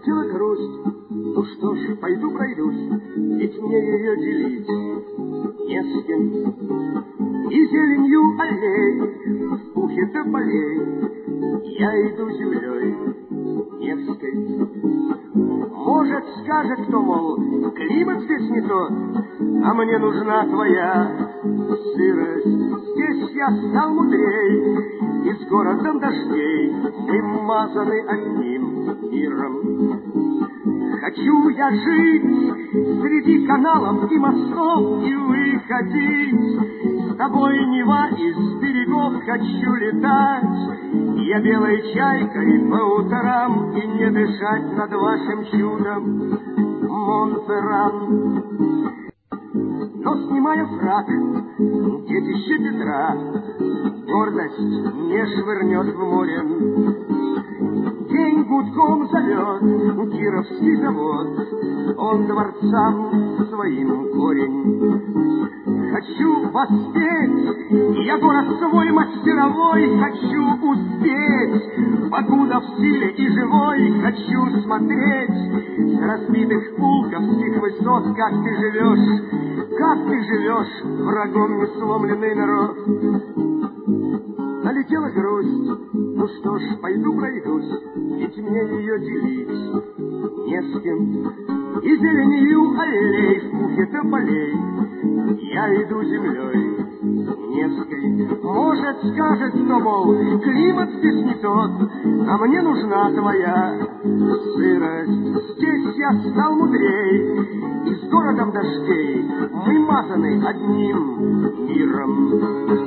Налетела грусть, ну что ж, пойду пройдусь, ведь мне ее делить не с кем. И зеленью аллей, в пухе тополей, я иду землей Невской. Может, скажет кто, мол, климат здесь не тот, а мне нужна твоя сырость. Здесь я стал мудрей, и с городом дождей мы мазаны одним миром. Хочу я жить среди каналов и мостов и выходить с тобой, Нева, из берегов хочу летать. Я белой чайкой по утрам и не дышать над вашим чудом, Монферран. Но снимая фрак, детище Петра, гордость не швырнет в море. День гудком зовет Кировский завод, он дворцам своим корень. Хочу воспеть, я город свой мастеровой, хочу успеть, покуда в силе и живой, хочу смотреть с разбитых пулковских высот, как ты живешь, врагом не сломленный народ. Налетела грусть, ну что ж, пойду пройдусь, ведь мне ее делить не с кем. И зеленью аллей в пухе тополей я иду землей Невской. Может, скажет кто, мол, климат здесь не тот, а мне нужна твоя сырость. Здесь я стал мудрей, и с городом дождей мы мазаны одним миром.